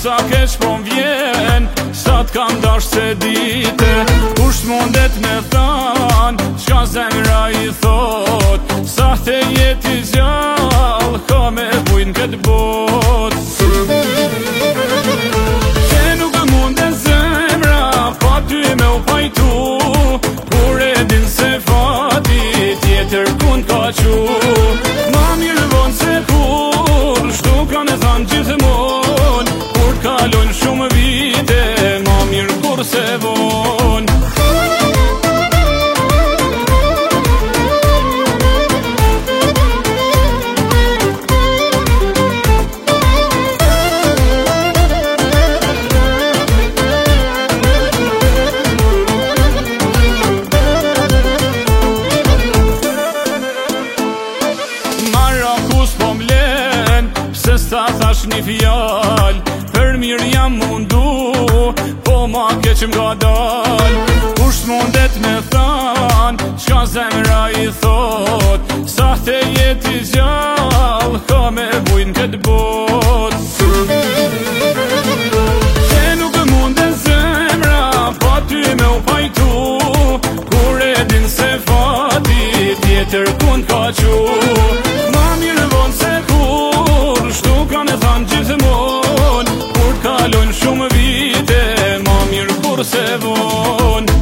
sa keq po m'vjen, sa t'kam dash se dite. Kush t'mundet me than, qka zemra i thot, sa the jeti zjall, ka me bujn këtë bot. Që nuk mundet zemra, pa ty me u pajtu, kur e din se fati tjetër kun ka qu. Ma mirë vonë se kur, shtu kanë e thanë gjithmon, kur t'kalojnë shumë vite, ma mirë kur se vonë. Sa thash një fjall, për mirë jam mundu, po ma keq m'ka dal. Kush t'mundet me than, qka zemra i thot, sa the jeti zjall, ka me bujn këtë bot. Që nuk mundet zemra, pa ty me u pajtu, kur e din se fati tjetër kun ka qu. Ma mirë vonë se kur, shtu kanë e thanë gjithmon, kur t'kalojnë shumë vite, ma mirë kur se vonë.